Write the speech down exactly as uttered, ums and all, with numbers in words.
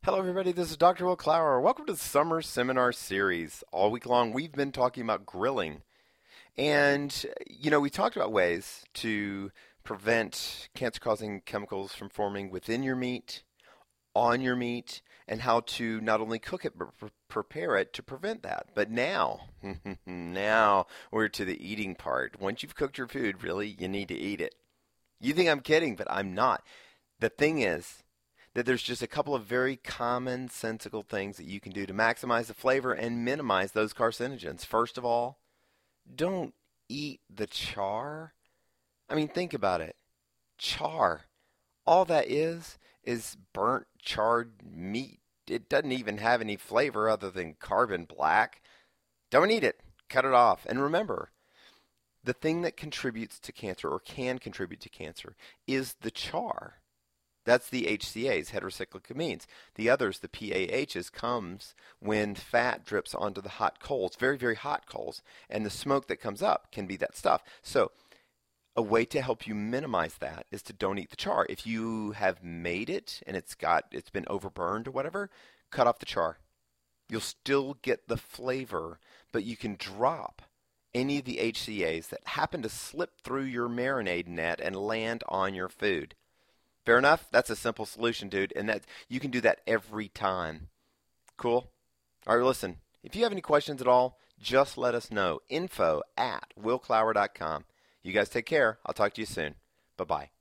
Hello, everybody. This is Doctor Will Clower. Welcome to the Summer Seminar Series. All week long, we've been talking about grilling. And, you know, we talked about ways to prevent cancer causing chemicals from forming within your meat, on your meat, and how to not only cook it, but pre- prepare it to prevent that. But now, now we're to the eating part. Once you've cooked your food, really, you need to eat it. You think I'm kidding, but I'm not. The thing is, that there's just a couple of very commonsensical things that you can do to maximize the flavor and minimize those carcinogens. First of all, don't eat the char. I mean, think about it. Char. All that is is burnt, charred meat. It doesn't even have any flavor other than carbon black. Don't eat it. Cut it off. And remember, the thing that contributes to cancer or can contribute to cancer is the char. That's the H C As, heterocyclic amines. The others, the P A Hs, comes when fat drips onto the hot coals, very, very hot coals, and the smoke that comes up can be that stuff. So a way to help you minimize that is to don't eat the char. If you have made it and it's got it's been overburned or whatever, cut off the char. You'll still get the flavor, but you can drop any of the H C As that happen to slip through your marinade net and land on your food. Fair enough? That's a simple solution, dude, and that you can do that every time. Cool? All right, listen, if you have any questions at all, just let us know. Info at will clower dot com. You guys take care. I'll talk to you soon. Bye-bye.